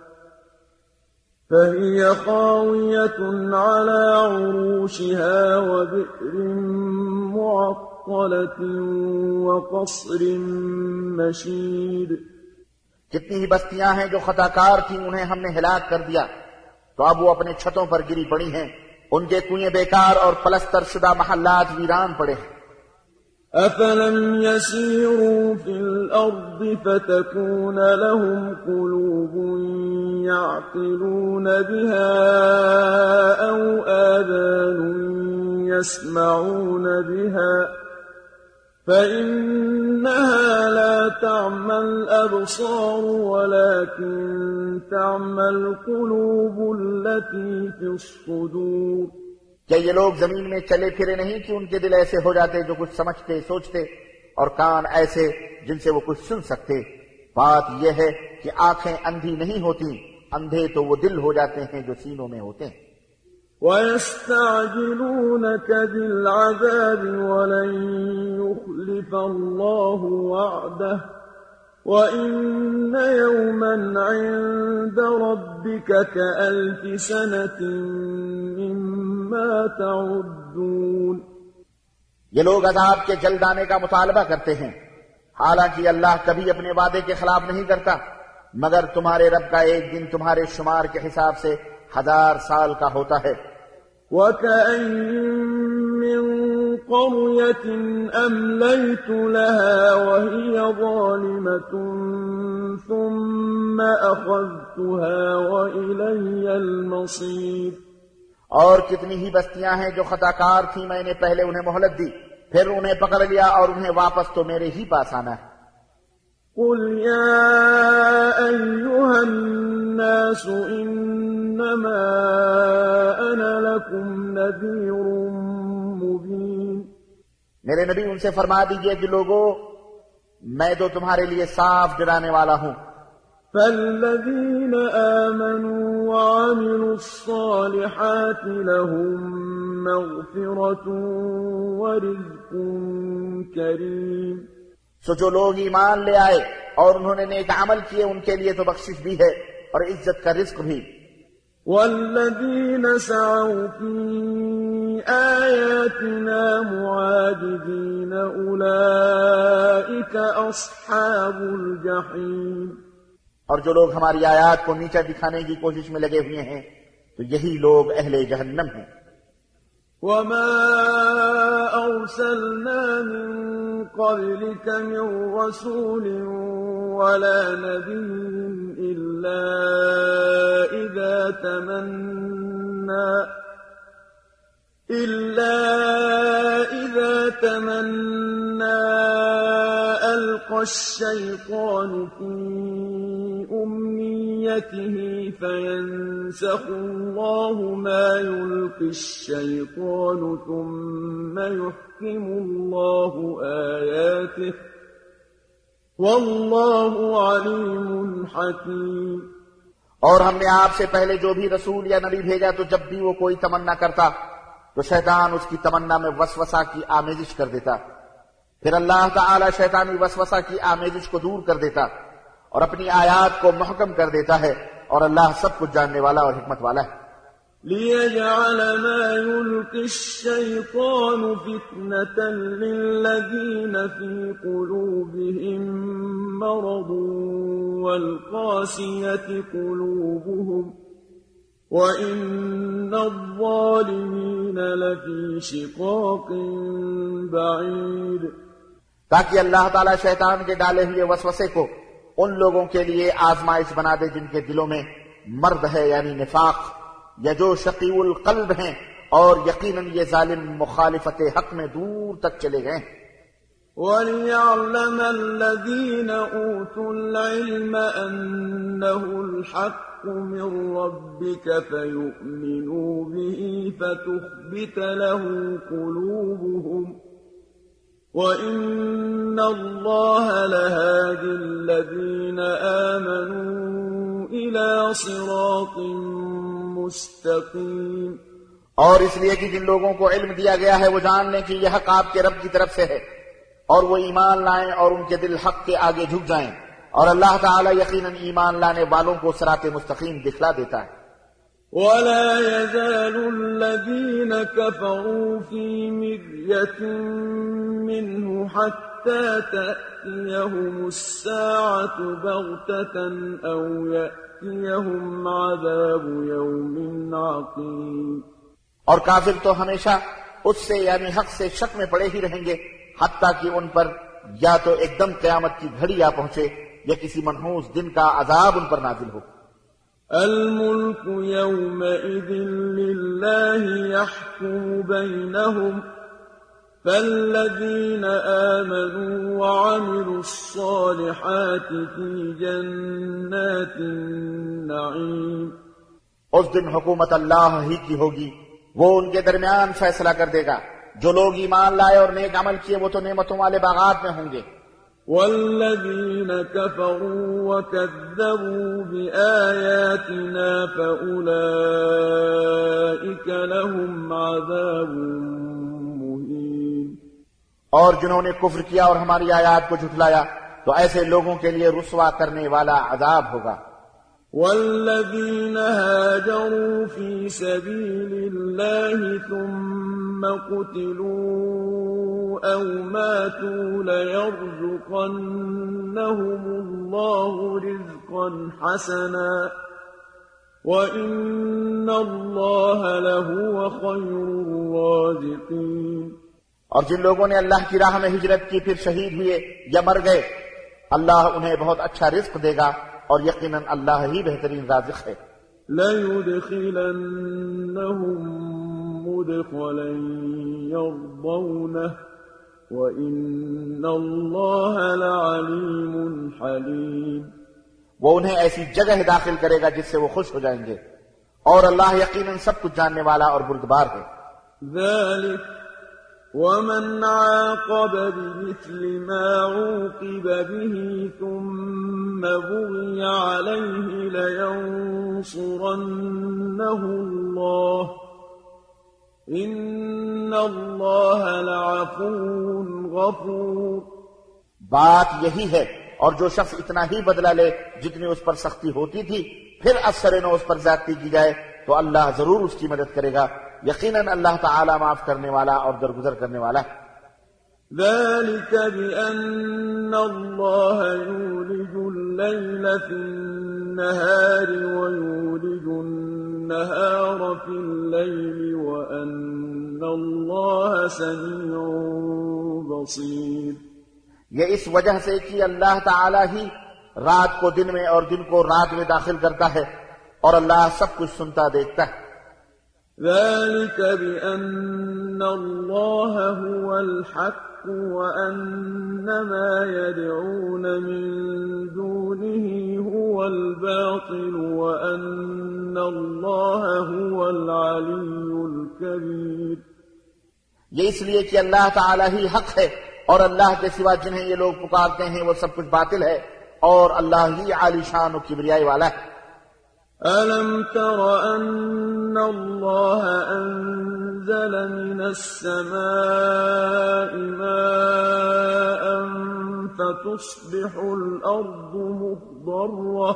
Speaker 2: فَهِيَ خَاوِيَةٌ عَلَى عُرُوشِهَا وَبِئْرٍ مُّعَطَّلَةٍ وَقَصْرٍ مَّشِيدٍ۔
Speaker 1: کتنی ہی بستیاں ہیں جو خطا کار تھیں انہیں ہم نے ہلاک کر دیا، تو اب وہ اپنے چھتوں پر گری پڑی ہیں، ان کے کنویں بیکار اور پلستر شدہ محلات ویران پڑے ہیں۔
Speaker 2: أَفَلَمْ يَسِيرُوا فِي الْأَرْضِ فَتَكُونَ لَهُمْ قُلُوبٌ يَعْقِلُونَ بِهَا أَوْ آذَانٌ يَسْمَعُونَ بِهَا فَإِنَّهَا لَا تَعْمَى الْأَبْصَارُ وَلَكِن تَعْمَى الْقُلُوبُ الَّتِي فِي الصُّدُورِ۔
Speaker 1: کیا یہ لوگ زمین میں چلے پھرے نہیں کہ ان کے دل ایسے ہو جاتے جو کچھ سمجھتے سوچتے، اور کان ایسے جن سے وہ کچھ سن سکتے؟ بات یہ ہے کہ آنکھیں اندھی نہیں ہوتی، اندھے تو وہ دل ہو جاتے ہیں جو سینوں میں ہوتے ہیں۔
Speaker 2: وَيَسْتَعْجِلُونَكَ بِالْعَذَابِ وَلَن يُخْلِفَ اللَّهُ وَعْدَهُ وَإِنَّ يَوْمًا عِندَ رَبِّكَ كَأَلْفِ سَنَةٍ مِّمَّا تَعُدُّونَ۔
Speaker 1: یہ لوگ عذاب کے جلد آنے کا مطالبہ کرتے ہیں، حالانکہ اللہ کبھی اپنے وعدے کے خلاف نہیں کرتا، مگر تمہارے رب کا ایک دن تمہارے شمار کے حساب سے ہزار سال کا ہوتا ہے۔
Speaker 2: وَكَأَيِّن مِّن قَرْيَةٍ أَمْلَيْتُ لَهَا وَهِيَ ظَالِمَةٌ ثُمَّ أَخَذْتُهَا وَإِلَيَّ الْمَصِيرُ۔
Speaker 1: اور کتنی ہی بستیاں ہیں جو خطا کار تھیں، میں نے پہلے انہیں مہلت دی پھر انہیں پکڑ لیا، اور انہیں واپس تو میرے ہی پاس آنا ہے۔
Speaker 2: قُلْ يَا أَيُّهَا النَّاسُ إِنَّمَا أَنَا لَكُمْ نَذِيرٌ مُبِينٌ۔
Speaker 1: میرے نبی ان سے فرما دیجئے کہ لوگو میں تو تمہارے لیے صاف ڈرانے والا ہوں۔
Speaker 2: فَالَّذِينَ آمَنُوا وَعَمِلُوا الصَّالِحَاتِ لَهُم مَّغْفِرَةٌ وَرِزْقٌ كَرِيمٌ۔
Speaker 1: سو جو لوگ ایمان لے آئے اور انہوں نے نیک عمل کیے ان کے لیے تو بخشش بھی ہے اور عزت کا رزق بھی.
Speaker 2: والذين سعوا في آياتنا معاجزين أولئك أصحاب الجحيم.
Speaker 1: اور جو لوگ ہماری آیات کو نیچا دکھانے کی کوشش میں لگے ہوئے ہیں تو یہی لوگ اہل جہنم ہیں.
Speaker 2: وما أرسلنا من قبلك من رسول ولا نبي إلا إذا تمنى إلا إذا تمنى ألقى الشيطان في أمنيته فينسخ الله ما يلقي الشيطان ثم يحكم الله آياته والله عليم حكيم.
Speaker 1: اور ہم نے آپ سے پہلے جو بھی رسول یا نبی بھیجا تو جب بھی وہ کوئی تمنا کرتا تو شیطان اس کی تمنا میں وسوسہ کی آمیزش کر دیتا، پھر اللہ تعالی شیطانی وسوسہ کی آمیزش کو دور کر دیتا اور اپنی آیات کو محکم کر دیتا ہے، اور اللہ سب کچھ جاننے والا اور حکمت والا ہے.
Speaker 2: لِيَجْعَلَ مَا يُلْقِي الشَّيْطَانُ فِتْنَةً لِّلَّذِينَ فِي قُلُوبِهِم مَّرَضٌ وَالْقَاسِيَةِ قُلُوبُهُمْ وَإِنَّ الظَّالِمِينَ لَفِي شِقَاقٍ بَعِيدٍ.
Speaker 1: تاکہ اللہ تعالیٰ شیطان کے ڈالے ہوئے وسوسے کو ان لوگوں کے لیے آزمائش بنا دے جن کے دلوں میں مرض ہے یعنی نفاق، یا جو شقی القلب ہیں اور یقیناً یہ ظالم مخالفت حق میں دور تک چلے گئے.
Speaker 2: وَلِيَعْلَمَ الَّذِينَ أُوتُوا الْعِلْمَ أَنَّهُ الْحَقُّ مِنْ رَبِّكَ فَيُؤْمِنُوا بِهِ فَتُخْبِتَ لَهُ قُلُوبُهُمْ وَإِنَّ اللَّهَ لَهَادِ الَّذِينَ آمَنُوا إِلَى صِرَاطٍ مُسْتَقِيمٍ.
Speaker 1: اور اس لیے کہ جن لوگوں کو علم دیا گیا ہے وہ جان لیں کہ یہ حق آپ کے رب کی طرف سے ہے، اور وہ ایمان لائیں اور ان کے دل حق کے آگے جھک جائیں، اور اللہ تعالی یقیناً ایمان لانے والوں کو صراط مستقیم دکھلا دیتا ہے.
Speaker 2: وَلَا يَزَالُ الَّذِينَ كَفَرُوا فِي مِرْيَةٍ مِّنْهُ حَتَّى تَأْتِيَهُمُ السَّاعَةُ بَغْتَةً أَوْ يَأْتِيَهُمْ عَذَابُ يَوْمٍ عَقِيمٍ.
Speaker 1: اور کافر تو ہمیشہ اس سے یعنی حق سے شک میں پڑے ہی رہیں گے حتیٰ کہ ان پر یا تو ایک دم قیامت کی گھڑی آ پہنچے یا کسی منحوس دن کا عذاب ان پر نازل ہو.
Speaker 2: الملك يومئذ لله يحكم بينهم فالذين آمنوا وعملوا الصالحات في جنات النعيم.
Speaker 1: اس دن حکومت اللہ ہی کی ہوگی، وہ ان کے درمیان فیصلہ کر دے گا. جو لوگ ایمان لائے اور نیک عمل کیے وہ تو نعمتوں والے باغات میں ہوں گے.
Speaker 2: والذين كفروا وكذبوا بآياتنا فأولئك لهم عذاب مهين.
Speaker 1: اور جنہوں نے کفر کیا اور ہماری آیات کو جھٹلایا تو ایسے لوگوں کے لیے رسوا کرنے والا عذاب ہوگا.
Speaker 2: والذين هاجروا في سبيل الله ثم قتلوا أو ماتوا ليرزقنهم الله رزقا حسنا وإن الله لهو خير الرازقين.
Speaker 1: اور جن لوگوں نے اللہ کی راہ میں ہجرت کی پھر شہید ہوئے یا مر گئے اللہ انہیں بہت اچھا رزق دے گا اور یقیناً اللہ ہی بہترین رازق ہے.
Speaker 2: لَيُدْخِلَنَّهُمْ مُدْخَلًا يَرْضَوْنَهُ وَإِنَّ اللَّهَ لَعَلِيمٌ حَلِيمٌ.
Speaker 1: وہ انہیں ایسی جگہ داخل کرے گا جس سے وہ خوش ہو جائیں گے، اور اللہ یقیناً سب کچھ جاننے والا اور بردبار ہے.
Speaker 2: ذَلِكَ وَمَنْ عَاقَبَ بِمِثْلِ مَا عُوقِبَ بِهِ ثُمَّ بُغِيَ عَلَيْهِ لَيَنصُرَنَّهُ اللَّهُ إِنَّ اللَّهَ لَعَفُوٌّ غَفُورٌ.
Speaker 1: بات یہی ہے، اور جو شخص اتنا ہی بدلہ لے جتنی اس پر سختی ہوتی تھی پھر اثر نو اس پر زیادتی کی جائے تو اللہ ضرور اس کی مدد کرے گا، یقیناً اللہ تعالی معاف کرنے والا اور درگزر کرنے والا ہے۔
Speaker 2: ذلك بأن الله يولج الليل في النهار ويولج النهار في الليل وأن الله سميع بصير۔
Speaker 1: یہ اس وجہ سے کہ اللہ تعالی ہی رات کو دن میں اور دن کو رات میں داخل کرتا ہے اور اللہ سب کچھ سنتا دیکھتا ہے۔
Speaker 2: ذلك بأن الله هو الحق وأن ما يدعون من دونه هو الباطل وأن الله هو العلي الكبير۔
Speaker 1: یہ اس لیے کہ اللہ تعالی ہی حق ہے اور اللہ کے سوا جنہیں یہ لوگ پکارتے ہیں وہ سب کچھ باطل ہے، اور اللہ ہی عالی شان و کبریائی والا ہے۔
Speaker 2: أَلَمْ تَرَ أَنَّ اللَّهَ أَنزَلَ مِنَ السَّمَاءِ مَاءً فَتُصْبِحُ الْأَرْضُ مُخْضَرَّةً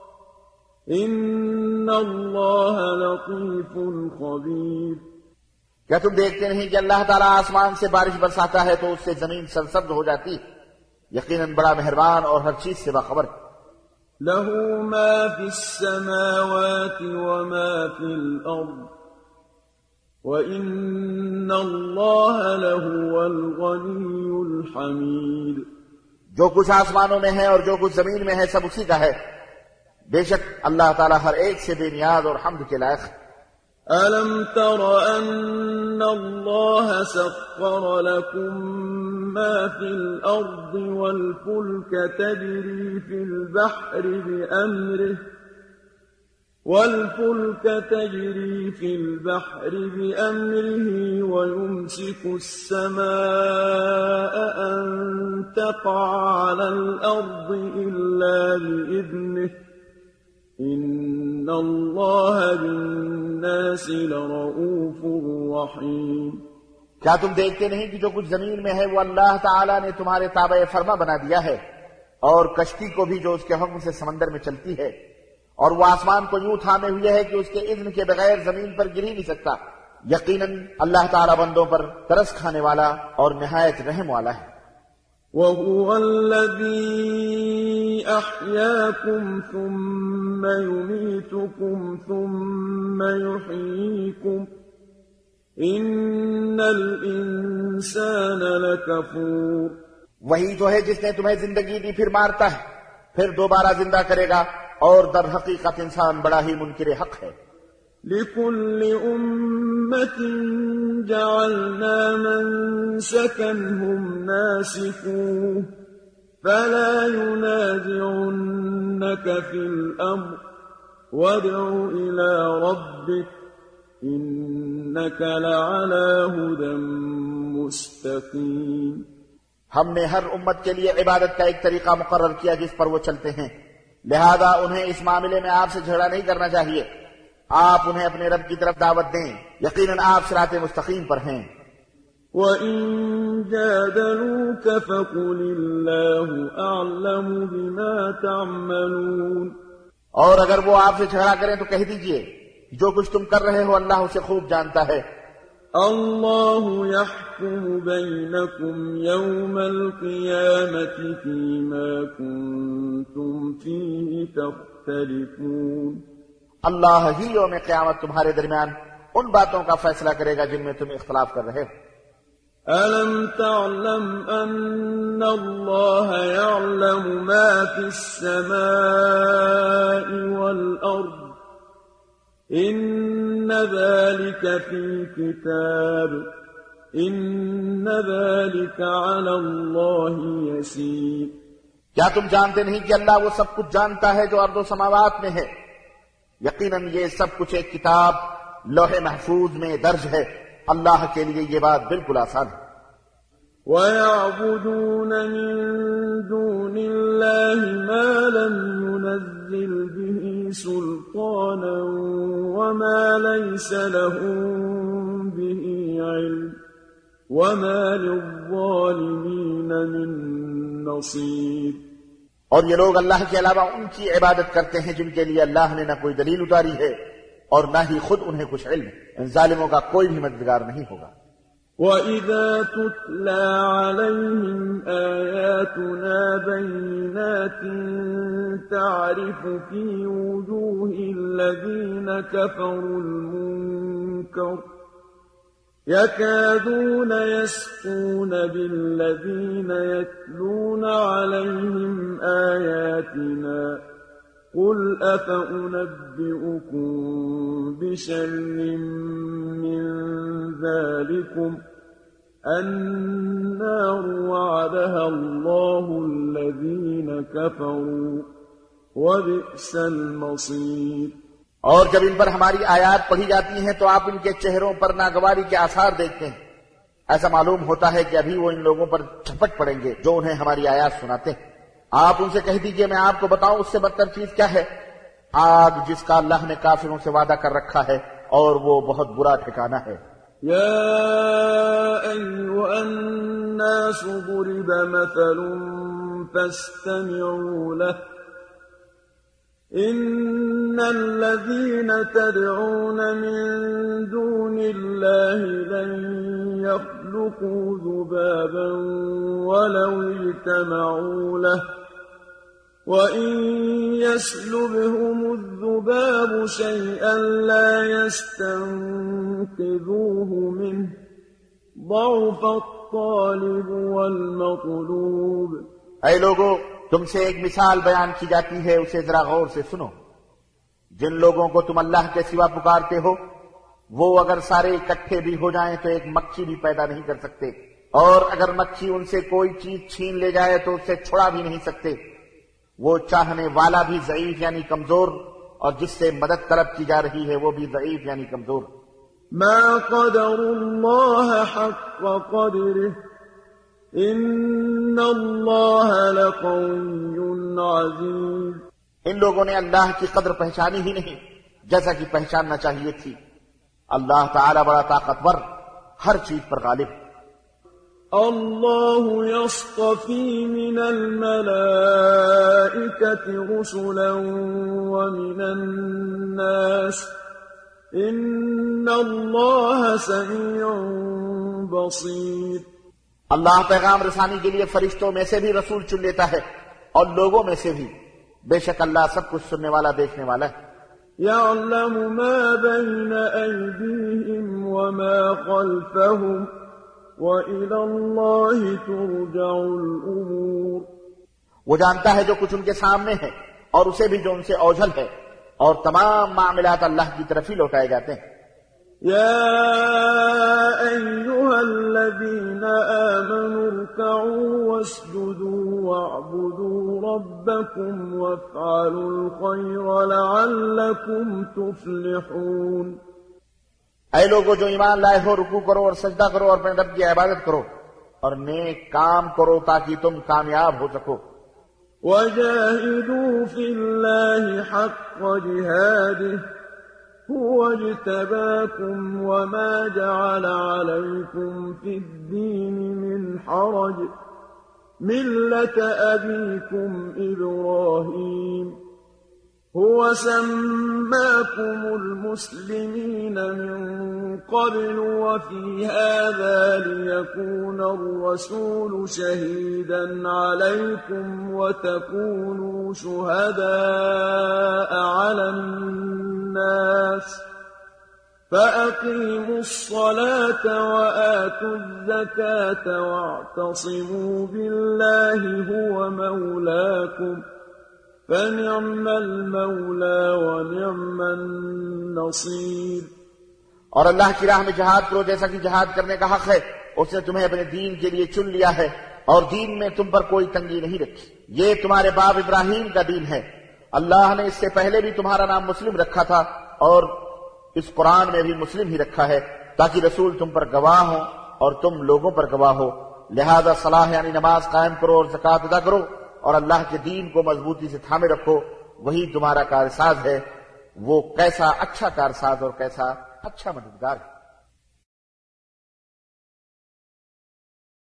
Speaker 2: إِنَّ اللَّهَ لَطِيفٌ خَبِيرٌ۔
Speaker 1: کیا تم دیکھتے نہیں کہ اللہ تعالیٰ آسمان سے بارش برساتا ہے تو اس سے زمین سرسبز ہو جاتی، یقیناً بڑا مہربان اور ہر چیز سے باخبر ہے۔
Speaker 2: له ما في السماوات وما في الأرض وإن الله لهو الغني الحميد۔
Speaker 1: جو کچھ آسمانوں میں ہے اور جو کچھ زمین میں ہے سب اسی کا ہے، بے شک اللہ تعالیٰ ہر ایک سے بے نیاز اور حمد کے لائق ہے۔
Speaker 2: أَلَمْ تَرَ أَنَّ اللَّهَ سَخَّرَ لَكُم مَّا فِي الْأَرْضِ وَالْفُلْكَ تَجْرِي فِي الْبَحْرِ بِأَمْرِهِ وَالْفُلْكَ تَجْرِي فِي الْبَحْرِ بِأَمْرِهِ وَيُمْسِكُ السَّمَاءَ أَن تَقَعَ عَلَى الْأَرْضِ إِلَّا بِإِذْنِهِ إِنَّ اللَّهَ بِالنَّاسِ لَرَءُوفٌ رَحِيمٌ۔
Speaker 1: کیا تم دیکھتے نہیں کہ جو کچھ زمین میں ہے وہ اللہ تعالیٰ نے تمہارے تابع فرما بنا دیا ہے، اور کشتی کو بھی جو اس کے حکم سے سمندر میں چلتی ہے، اور وہ آسمان کو یوں تھامے ہوئے ہے کہ اس کے اذن کے بغیر زمین پر گر ہی نہیں سکتا، یقیناً اللہ تعالیٰ بندوں پر ترس کھانے والا اور نہایت رحم والا ہے۔
Speaker 2: وَهُوَ الَّذِي أَحْيَاكُمْ ثُمَّ يُمِيتُكُمْ ثُمَّ يُحْيِيكُمْ إِنَّ الْإِنسَانَ لَكَفُورٌ۔
Speaker 1: وہی تو ہے جس نے تمہیں زندگی دی پھر مارتا ہے پھر دوبارہ زندہ کرے گا، اور در حقیقت انسان بڑا ہی منکر حق ہے۔
Speaker 2: لِكُلِّ أُمَّةٍ جَعَلْنَا مَنسَكًا هُمْ نَاسِكُوهُ فَلَا يُنَازِعُنَّكَ فِي الْأَمْرِ وَادْعُ إِلَى رَبِّكَ إِنَّكَ لَعَلَى هُدًى مُسْتَقِيمٍ۔
Speaker 1: ہم نے ہر امت کے لیے عبادت کا ایک طریقہ مقرر کیا جس پر وہ چلتے ہیں، لہذا انہیں اس معاملے میں آپ سے جھگڑا نہیں کرنا چاہیے، آپ انہیں اپنے رب کی طرف دعوت دیں، یقیناً آپ صراط مستقیم پر ہیں۔
Speaker 2: وَإِن جَادَلُوكَ فَقُلِ اللَّهُ أَعْلَمُ بِمَا تَعْمَلُونَ۔
Speaker 1: اور اگر وہ آپ سے جھگڑا کریں تو کہہ دیجئے جو کچھ تم کر رہے ہو اللہ اسے خوب جانتا ہے۔
Speaker 2: اللہ يحكم بينكم يوم القيامة فيما كنتم فيه تختلفون۔
Speaker 1: اللہ ہی یوم قیامت تمہارے درمیان ان باتوں کا فیصلہ کرے گا جن میں تم اختلاف کر رہے ہو۔
Speaker 2: أَلَمْ تَعْلَمْ أَنَّ اللَّهَ يَعْلَمُ مَا فِي السَّمَاءِ وَالْأَرْضِ إِنَّ ذَلِكَ فِي كِتَابٍ إِنَّ ذَلِكَ عَلَى اللَّهِ يَسِيرٌ۔
Speaker 1: کیا تم جانتے نہیں کہ اللہ وہ سب کچھ جانتا ہے جو ارض و سماوات میں ہے؟ یقیناً یہ سب کچھ ایک کتاب لوح محفوظ میں درج ہے، اللہ کے لیے یہ بات بالکل آسان ہے۔
Speaker 2: وَيَعْبُدُونَ مِن دُونِ اللَّهِ مَا لَمْ يُنَزِّلْ بِهِ سُلْطَانًا وَمَا لَيْسَ لَهُم بِهِ عِلْمٌ وما للظالمين من نصير.
Speaker 1: اور یہ لوگ اللہ کے علاوہ ان کی عبادت کرتے ہیں جن کے لیے اللہ نے نہ کوئی دلیل اتاری ہے اور نہ ہی خود انہیں کچھ علم. ان ظالموں کا کوئی بھی مددگار نہیں ہوگا.
Speaker 2: وَإِذَا تُتْلَى عَلَيْهِمْ آيَاتُنَا بَيِّنَاتٍ تَعْرِفُ فِي وُجُوهِ الَّذِينَ كَفَرُوا الْمُنكَرَ يَكَادُونَ يَسْطُونَ بِالَّذِينَ يَتْلُونَ عَلَيْهِمْ آيَاتِنَا قُلْ أَفَأُنَبِّئُكُم بِشَرٍّ مِّن ذَلِكُمْ النَّارُ وَعَدَهَا اللَّهُ الَّذِينَ كَفَرُوا وَبِئْسَ الْمَصِيرُ.
Speaker 1: اور جب ان پر ہماری آیات پڑھی جاتی ہیں تو آپ ان کے چہروں پر ناگواری کے آثار دیکھتے ہیں. ایسا معلوم ہوتا ہے کہ ابھی وہ ان لوگوں پر جھپٹ پڑیں گے جو انہیں ہماری آیات سناتے ہیں. آپ ان سے کہہ دیجئے میں آپ کو بتاؤں اس سے بدتر چیز کیا ہے؟ آگ جس کا اللہ نے کافروں سے وعدہ کر رکھا ہے اور وہ بہت برا ٹھکانہ ہے.
Speaker 2: يا أيها الناس ضرب مثل فاستمعوا له إن الذين تدعون من دون الله لن يخلقوا ذبابا ولو اجتمعوا له وَإِن يَسْلُبْهُمُ الذُّبَابُ شَيْئًا لَّا يَسْتَنقِذُوهُ مِنْهُ ضَعُفَ الطَّالِبُ وَالْمَطْلُوبُ.
Speaker 1: اے لوگو، تم سے ایک مثال بیان کی جاتی ہے، اسے ذرا غور سے سنو. جن لوگوں کو تم اللہ کے سوا پکارتے ہو وہ اگر سارے اکٹھے بھی ہو جائیں تو ایک مکھی بھی پیدا نہیں کر سکتے، اور اگر مکھی ان سے کوئی چیز چھین لے جائے تو اسے چھڑا بھی نہیں سکتے. وہ چاہنے والا بھی ضعیف یعنی کمزور، اور جس سے مدد طلب کی جا رہی ہے وہ بھی ضعیف یعنی کمزور.
Speaker 2: ما قدر اللہ حق قدره ان اللہ لقوی عزیز.
Speaker 1: ان لوگوں نے اللہ کی قدر پہچانی ہی نہیں جیسا کہ پہچاننا چاہیے تھی. اللہ تعالی بڑا طاقتور، ہر چیز پر غالب.
Speaker 2: اللہ یصطفی من الملائکة رسلا ومن الناس ان اللہ سمیع بصیر.
Speaker 1: اللہ پیغام رسانی کے لیے فرشتوں میں سے بھی رسول چن لیتا ہے اور لوگوں میں سے بھی. بے شک اللہ سب کچھ سننے والا دیکھنے والا ہے.
Speaker 2: یعلم ما بین ایدیہم وما خلفہم وَإِلَى اللَّهِ تُرْجَعُ الْأُمُورُ.
Speaker 1: وہ جانتا ہے جو کچھ ان کے سامنے ہے اور اسے بھی جو ان سے اوجھل ہے، اور تمام معاملات اللہ کی طرف ہی لوٹائے جاتے ہیں.
Speaker 2: يَا أَيُّهَا الَّذِينَ آمَنُوا ارْكَعُوا وَاسْجُدُوا وَاعْبُدُوا رَبَّكُمْ وَافْعَلُوا الْخَيْرَ لَعَلَّكُمْ تُفْلِحُونَ.
Speaker 1: اے لوگو جو ایمان لائے ہو، رکوع کرو اور سجدہ کرو اور اپنے رب کی عبادت کرو اور نیک کام کرو تاکہ تم کامیاب ہو سکو.
Speaker 2: وَجَاهِدُوا فِي اللَّهِ حَقَّ جِهَادِهِ هُوَ اجْتَبَاكُمْ وَمَا جَعَلَ عَلَيْكُمْ فِي الدِّينِ مِنْ حَرَجٍ مِلَّةَ أَبِيكُمْ إِبْرَاهِيمَ هو سماكم المسلمين من قبل وفي هذا ليكون الرسول شهيدا عليكم وتكونوا شهداء على الناس فأقيموا الصلاة وآتوا الزكاة واعتصموا بالله هو مولاكم فَنِعْمَ الْمَوْلَى وَنِعْمَ النَّصِيرُ.
Speaker 1: اور اللہ کی راہ میں جہاد کرو جیسا کہ جہاد کرنے کا حق ہے. اس نے تمہیں اپنے دین کے لیے چن لیا ہے اور دین میں تم پر کوئی تنگی نہیں رکھی. یہ تمہارے باپ ابراہیم کا دین ہے. اللہ نے اس سے پہلے بھی تمہارا نام مسلم رکھا تھا اور اس قرآن میں بھی مسلم ہی رکھا ہے تاکہ رسول تم پر گواہ ہو اور تم لوگوں پر گواہ ہو. لہذا صلاح یعنی نماز قائم کرو اور زکوٰۃ ادا کرو اور اللہ کے دین کو مضبوطی سے تھامے رکھو. وہی تمہارا کارساز ہے. وہ کیسا اچھا کارساز اور کیسا اچھا مددگار ہے.